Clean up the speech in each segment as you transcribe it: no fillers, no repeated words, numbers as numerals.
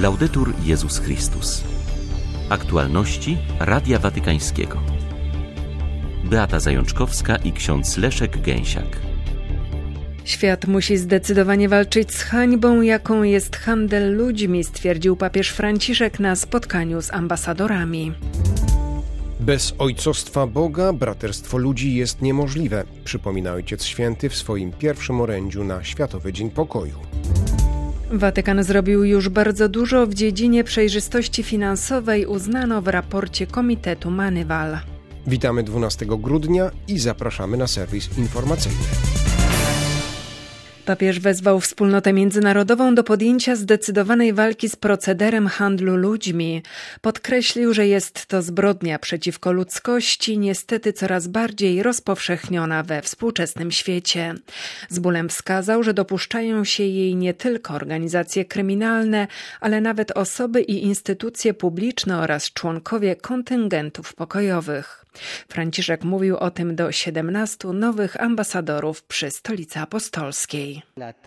Laudetur Jezus Chrystus. Aktualności Radia Watykańskiego. Beata Zajączkowska i ksiądz Leszek Gęsiak. Świat musi zdecydowanie walczyć z hańbą, jaką jest handel ludźmi, stwierdził papież Franciszek na spotkaniu z ambasadorami. Bez ojcostwa Boga braterstwo ludzi jest niemożliwe, przypomina Ojciec Święty w swoim pierwszym orędziu na Światowy Dzień Pokoju. Watykan zrobił już bardzo dużo w dziedzinie przejrzystości finansowej, uznano w raporcie Komitetu Moneyval. Witamy 12 grudnia i zapraszamy na serwis informacyjny. Papież wezwał wspólnotę międzynarodową do podjęcia zdecydowanej walki z procederem handlu ludźmi. Podkreślił, że jest to zbrodnia przeciwko ludzkości, niestety coraz bardziej rozpowszechniona we współczesnym świecie. Z bólem wskazał, że dopuszczają się jej nie tylko organizacje kryminalne, ale nawet osoby i instytucje publiczne oraz członkowie kontyngentów pokojowych. Franciszek mówił o tym do 17 nowych ambasadorów przy Stolicy Apostolskiej.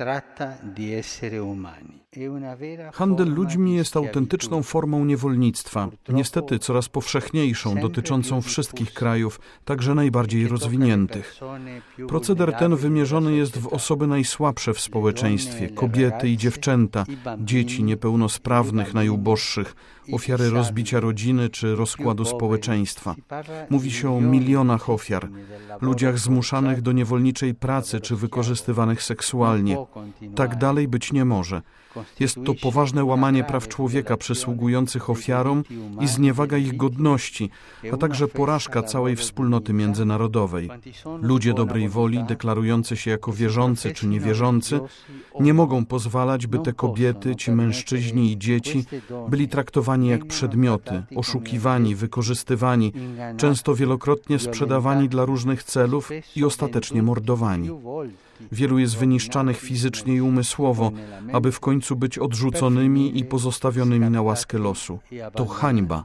Handel ludźmi jest autentyczną formą niewolnictwa, niestety coraz powszechniejszą, dotyczącą wszystkich krajów, także najbardziej rozwiniętych. Proceder ten wymierzony jest w osoby najsłabsze w społeczeństwie, kobiety i dziewczęta, dzieci niepełnosprawnych, najuboższych, ofiary rozbicia rodziny czy rozkładu społeczeństwa. Mówi się o milionach ofiar, ludziach zmuszanych do niewolniczej pracy czy wykorzystywanych seksualnie. Tak dalej być nie może. Jest to poważne łamanie praw człowieka przysługujących ofiarom i zniewaga ich godności, a także porażka całej wspólnoty międzynarodowej. Ludzie dobrej woli, deklarujący się jako wierzący czy niewierzący, nie mogą pozwalać, by te kobiety, ci mężczyźni i dzieci byli traktowani jak przedmioty, oszukiwani, wykorzystywani, często wielokrotnie sprzedawani dla różnych celów i ostatecznie mordowani. Wielu jest wyniszczanych fizycznie i umysłowo, aby w końcu być odrzuconymi i pozostawionymi na łaskę losu. To hańba.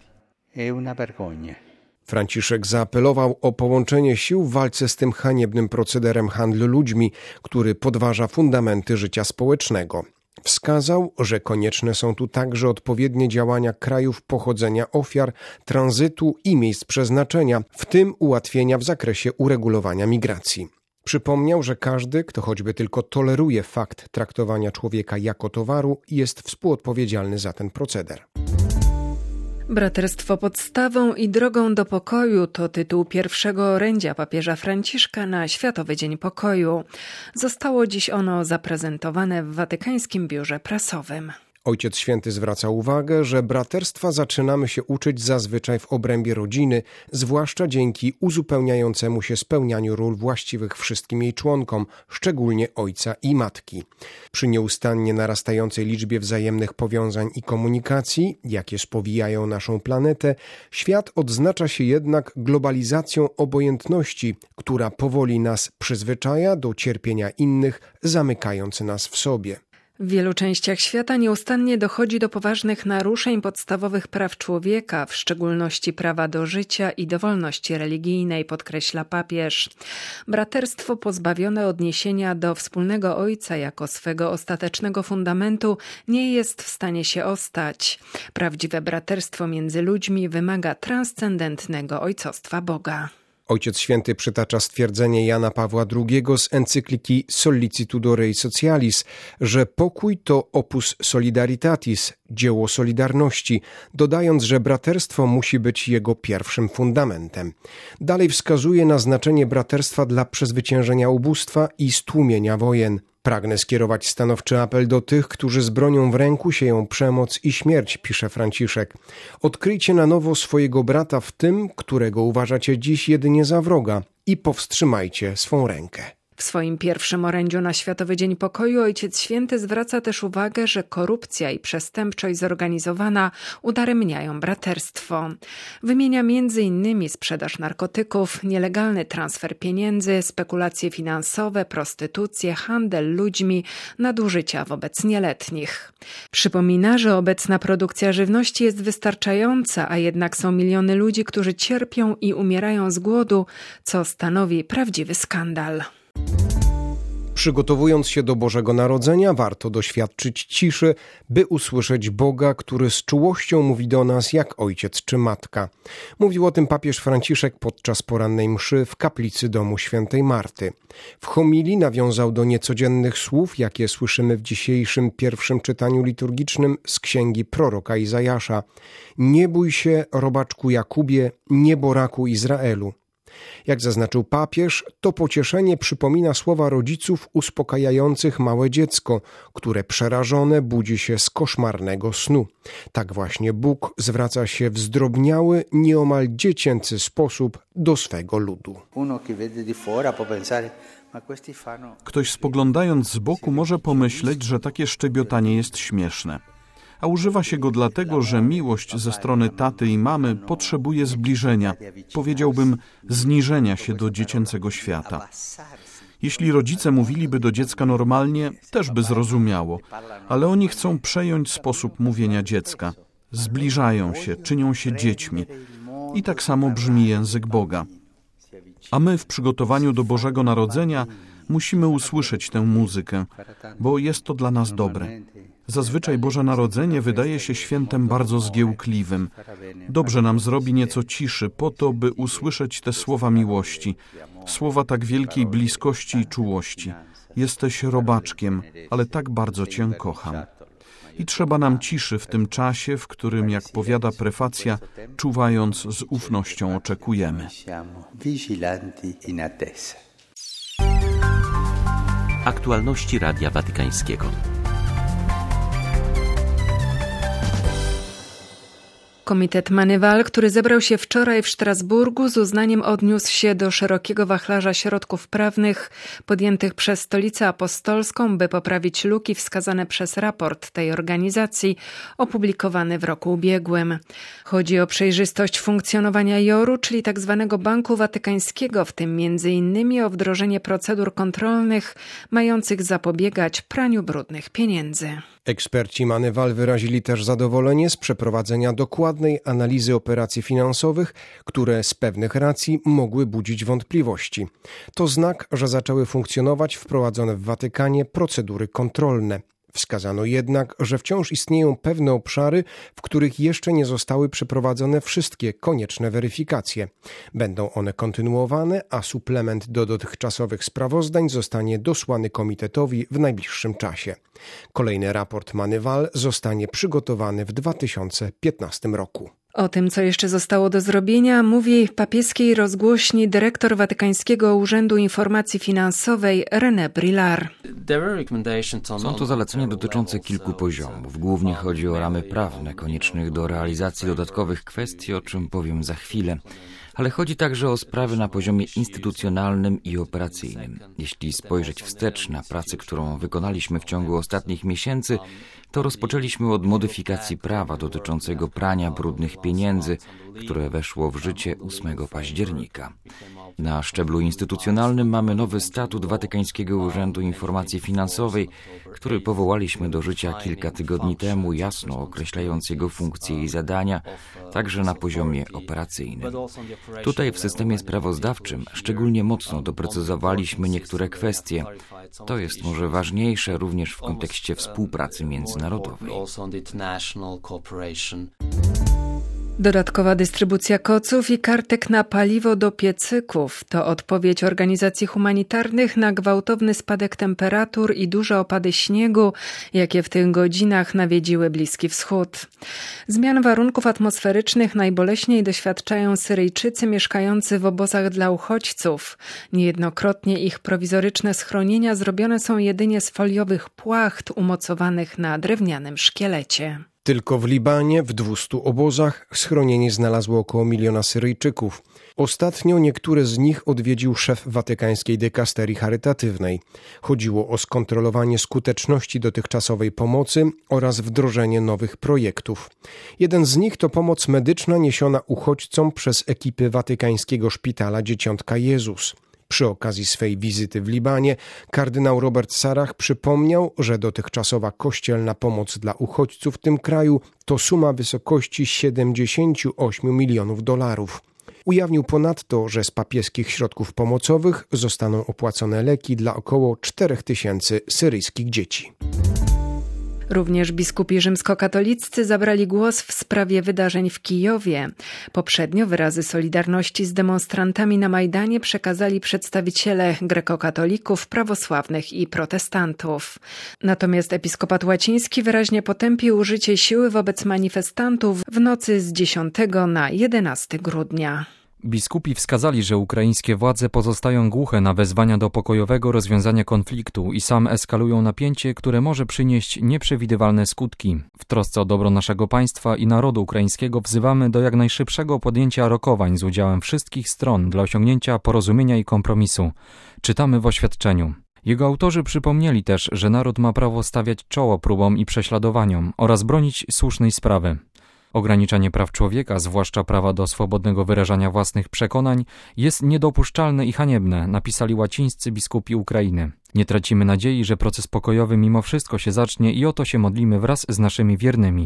Franciszek zaapelował o połączenie sił w walce z tym haniebnym procederem handlu ludźmi, który podważa fundamenty życia społecznego. Wskazał, że konieczne są tu także odpowiednie działania krajów pochodzenia ofiar, tranzytu i miejsc przeznaczenia, w tym ułatwienia w zakresie uregulowania migracji. Przypomniał, że każdy, kto choćby tylko toleruje fakt traktowania człowieka jako towaru, jest współodpowiedzialny za ten proceder. Braterstwo podstawą i drogą do pokoju to tytuł pierwszego orędzia papieża Franciszka na Światowy Dzień Pokoju. Zostało dziś ono zaprezentowane w Watykańskim Biurze Prasowym. Ojciec Święty zwraca uwagę, że braterstwa zaczynamy się uczyć zazwyczaj w obrębie rodziny, zwłaszcza dzięki uzupełniającemu się spełnianiu ról właściwych wszystkim jej członkom, szczególnie ojca i matki. Przy nieustannie narastającej liczbie wzajemnych powiązań i komunikacji, jakie spowijają naszą planetę, świat odznacza się jednak globalizacją obojętności, która powoli nas przyzwyczaja do cierpienia innych, zamykając nas w sobie. W wielu częściach świata nieustannie dochodzi do poważnych naruszeń podstawowych praw człowieka, w szczególności prawa do życia i do wolności religijnej, podkreśla papież. Braterstwo pozbawione odniesienia do wspólnego Ojca jako swego ostatecznego fundamentu nie jest w stanie się ostać. Prawdziwe braterstwo między ludźmi wymaga transcendentnego ojcostwa Boga. Ojciec Święty przytacza stwierdzenie Jana Pawła II z encykliki Sollicitudo Rei Socialis, że pokój to opus solidaritatis, dzieło solidarności, dodając, że braterstwo musi być jego pierwszym fundamentem. Dalej wskazuje na znaczenie braterstwa dla przezwyciężenia ubóstwa i stłumienia wojen. Pragnę skierować stanowczy apel do tych, którzy z bronią w ręku sieją przemoc i śmierć, pisze Franciszek. Odkryjcie na nowo swojego brata w tym, którego uważacie dziś jedynie za wroga i powstrzymajcie swą rękę. W swoim pierwszym orędziu na Światowy Dzień Pokoju Ojciec Święty zwraca też uwagę, że korupcja i przestępczość zorganizowana udaremniają braterstwo. Wymienia m.in. sprzedaż narkotyków, nielegalny transfer pieniędzy, spekulacje finansowe, prostytucję, handel ludźmi, nadużycia wobec nieletnich. Przypomina, że obecna produkcja żywności jest wystarczająca, a jednak są miliony ludzi, którzy cierpią i umierają z głodu, co stanowi prawdziwy skandal. Przygotowując się do Bożego Narodzenia, warto doświadczyć ciszy, by usłyszeć Boga, który z czułością mówi do nas jak ojciec czy matka. Mówił o tym papież Franciszek podczas porannej mszy w kaplicy domu świętej Marty. W homilii nawiązał do niecodziennych słów, jakie słyszymy w dzisiejszym pierwszym czytaniu liturgicznym z księgi proroka Izajasza. Nie bój się, robaczku Jakubie, nieboraku Izraelu. Jak zaznaczył papież, to pocieszenie przypomina słowa rodziców uspokajających małe dziecko, które przerażone budzi się z koszmarnego snu. Tak właśnie Bóg zwraca się w zdrobniały, nieomal dziecięcy sposób do swego ludu. Ktoś spoglądając z boku może pomyśleć, że takie szczebiotanie jest śmieszne. A używa się go dlatego, że miłość ze strony taty i mamy potrzebuje zbliżenia, powiedziałbym zniżenia się do dziecięcego świata. Jeśli rodzice mówiliby do dziecka normalnie, też by zrozumiało, ale oni chcą przejąć sposób mówienia dziecka. Zbliżają się, czynią się dziećmi. I tak samo brzmi język Boga. A my w przygotowaniu do Bożego Narodzenia musimy usłyszeć tę muzykę, bo jest to dla nas dobre. Zazwyczaj Boże Narodzenie wydaje się świętem bardzo zgiełkliwym. Dobrze nam zrobi nieco ciszy po to, by usłyszeć te słowa miłości, słowa tak wielkiej bliskości i czułości. Jesteś robaczkiem, ale tak bardzo Cię kocham. I trzeba nam ciszy w tym czasie, w którym, jak powiada prefacja, czuwając z ufnością oczekujemy. Aktualności Radia Watykańskiego. Komitet Moneyval, który zebrał się wczoraj w Strasburgu, z uznaniem odniósł się do szerokiego wachlarza środków prawnych podjętych przez Stolicę Apostolską, by poprawić luki wskazane przez raport tej organizacji opublikowany w roku ubiegłym. Chodzi o przejrzystość funkcjonowania JOR-u, czyli tzw. Banku Watykańskiego, w tym m.in. o wdrożenie procedur kontrolnych mających zapobiegać praniu brudnych pieniędzy. Eksperci Moneyval wyrazili też zadowolenie z przeprowadzenia dokładnej analizy operacji finansowych, które z pewnych racji mogły budzić wątpliwości. To znak, że zaczęły funkcjonować wprowadzone w Watykanie procedury kontrolne. Wskazano jednak, że wciąż istnieją pewne obszary, w których jeszcze nie zostały przeprowadzone wszystkie konieczne weryfikacje. Będą one kontynuowane, a suplement do dotychczasowych sprawozdań zostanie dosłany komitetowi w najbliższym czasie. Kolejny raport Moneyval zostanie przygotowany w 2015 roku. O tym, co jeszcze zostało do zrobienia, mówi w papieskiej rozgłośni dyrektor Watykańskiego Urzędu Informacji Finansowej René Brillard. Są to zalecenia dotyczące kilku poziomów. Głównie chodzi o ramy prawne koniecznych do realizacji dodatkowych kwestii, o czym powiem za chwilę. Ale chodzi także o sprawy na poziomie instytucjonalnym i operacyjnym. Jeśli spojrzeć wstecz na pracę, którą wykonaliśmy w ciągu ostatnich miesięcy, to rozpoczęliśmy od modyfikacji prawa dotyczącego prania brudnych pieniędzy, które weszło w życie 8 października. Na szczeblu instytucjonalnym mamy nowy statut Watykańskiego Urzędu Informacji Finansowej, który powołaliśmy do życia kilka tygodni temu, jasno określając jego funkcje i zadania, także na poziomie operacyjnym. Tutaj w systemie sprawozdawczym szczególnie mocno doprecyzowaliśmy niektóre kwestie. To jest może ważniejsze również w kontekście współpracy międzynarodowej. Dodatkowa dystrybucja koców i kartek na paliwo do piecyków to odpowiedź organizacji humanitarnych na gwałtowny spadek temperatur i duże opady śniegu, jakie w tych godzinach nawiedziły Bliski Wschód. Zmian warunków atmosferycznych najboleśniej doświadczają Syryjczycy mieszkający w obozach dla uchodźców. Niejednokrotnie ich prowizoryczne schronienia zrobione są jedynie z foliowych płacht umocowanych na drewnianym szkielecie. Tylko w Libanie w 200 obozach schronienie znalazło około 1 miliona Syryjczyków. Ostatnio niektóre z nich odwiedził szef watykańskiej dykasterii charytatywnej. Chodziło o skontrolowanie skuteczności dotychczasowej pomocy oraz wdrożenie nowych projektów. Jeden z nich to pomoc medyczna niesiona uchodźcom przez ekipy watykańskiego szpitala Dzieciątka Jezus. Przy okazji swej wizyty w Libanie kardynał Robert Sarach przypomniał, że dotychczasowa kościelna pomoc dla uchodźców w tym kraju to suma w wysokości $78 milionów. Ujawnił ponadto, że z papieskich środków pomocowych zostaną opłacone leki dla około 4000 syryjskich dzieci. Również biskupi rzymskokatoliccy zabrali głos w sprawie wydarzeń w Kijowie. Poprzednio wyrazy solidarności z demonstrantami na Majdanie przekazali przedstawiciele grekokatolików, prawosławnych i protestantów. Natomiast episkopat łaciński wyraźnie potępił użycie siły wobec manifestantów w nocy z 10 na 11 grudnia. Biskupi wskazali, że ukraińskie władze pozostają głuche na wezwania do pokojowego rozwiązania konfliktu i sam eskalują napięcie, które może przynieść nieprzewidywalne skutki. W trosce o dobro naszego państwa i narodu ukraińskiego wzywamy do jak najszybszego podjęcia rokowań z udziałem wszystkich stron dla osiągnięcia porozumienia i kompromisu. Czytamy w oświadczeniu. Jego autorzy przypomnieli też, że naród ma prawo stawiać czoło próbom i prześladowaniom oraz bronić słusznej sprawy. Ograniczanie praw człowieka, zwłaszcza prawa do swobodnego wyrażania własnych przekonań, jest niedopuszczalne i haniebne, napisali łacińscy biskupi Ukrainy. Nie tracimy nadziei, że proces pokojowy mimo wszystko się zacznie i o to się modlimy wraz z naszymi wiernymi.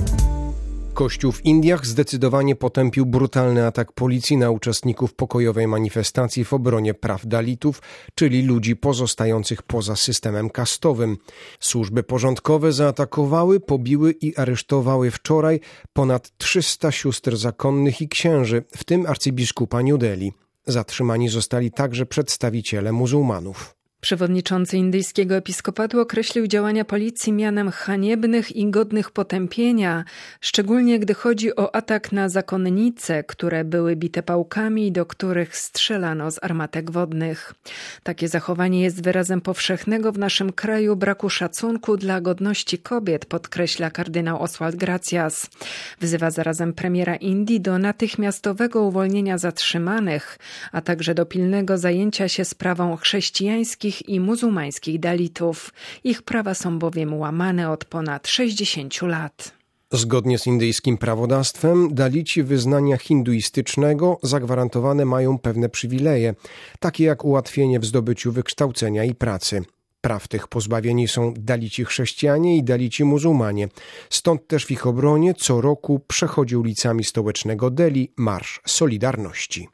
Kościół w Indiach zdecydowanie potępił brutalny atak policji na uczestników pokojowej manifestacji w obronie praw dalitów, czyli ludzi pozostających poza systemem kastowym. Służby porządkowe zaatakowały, pobiły i aresztowały wczoraj ponad 300 sióstr zakonnych i księży, w tym arcybiskupa New Delhi. Zatrzymani zostali także przedstawiciele muzułmanów. Przewodniczący indyjskiego episkopatu określił działania policji mianem haniebnych i godnych potępienia, szczególnie gdy chodzi o atak na zakonnice, które były bite pałkami i do których strzelano z armatek wodnych. Takie zachowanie jest wyrazem powszechnego w naszym kraju braku szacunku dla godności kobiet, podkreśla kardynał Oswald Gracias. Wzywa zarazem premiera Indii do natychmiastowego uwolnienia zatrzymanych, a także do pilnego zajęcia się sprawą chrześcijańskich i muzułmańskich dalitów. Ich prawa są bowiem łamane od ponad 60 lat. Zgodnie z indyjskim prawodawstwem dalici wyznania hinduistycznego zagwarantowane mają pewne przywileje, takie jak ułatwienie w zdobyciu wykształcenia i pracy. Praw tych pozbawieni są dalici chrześcijanie i dalici muzułmanie. Stąd też w ich obronie co roku przechodzi ulicami stołecznego Delhi Marsz Solidarności.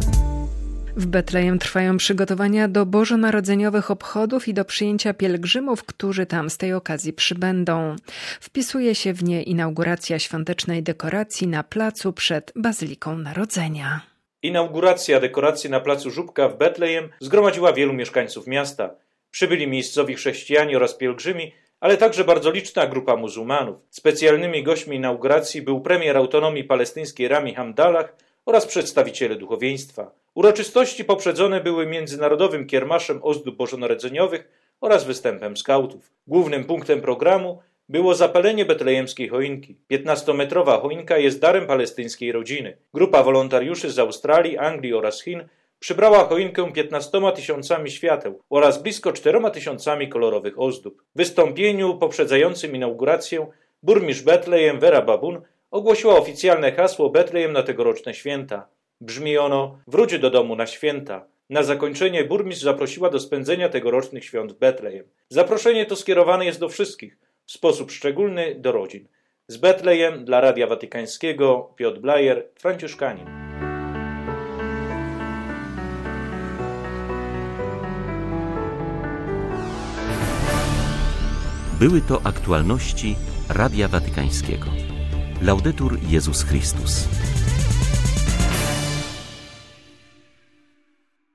W Betlejem trwają przygotowania do bożonarodzeniowych obchodów i do przyjęcia pielgrzymów, którzy tam z tej okazji przybędą. Wpisuje się w nie inauguracja świątecznej dekoracji na placu przed Bazyliką Narodzenia. Inauguracja dekoracji na placu Żubka w Betlejem zgromadziła wielu mieszkańców miasta. Przybyli miejscowi chrześcijanie oraz pielgrzymi, ale także bardzo liczna grupa muzułmanów. Specjalnymi gośćmi inauguracji był premier autonomii palestyńskiej Rami Hamdallah oraz przedstawiciele duchowieństwa. Uroczystości poprzedzone były międzynarodowym kiermaszem ozdób bożonarodzeniowych oraz występem skautów. Głównym punktem programu było zapalenie betlejemskiej choinki. 15-metrowa choinka jest darem palestyńskiej rodziny. Grupa wolontariuszy z Australii, Anglii oraz Chin przybrała choinkę 15 000 świateł oraz blisko 4 000 kolorowych ozdób. W wystąpieniu poprzedzającym inaugurację burmistrz Betlejem Vera Babun ogłosiła oficjalne hasło Betlejem na tegoroczne święta. Brzmi ono: wróć do domu na święta. Na zakończenie burmistrz zaprosiła do spędzenia tegorocznych świąt w Betlejem. Zaproszenie to skierowane jest do wszystkich, w sposób szczególny do rodzin. Z Betlejem dla Radia Watykańskiego Piotr Blajer, Franciszkanin. Były to aktualności Radia Watykańskiego. Laudetur Jezus Chrystus.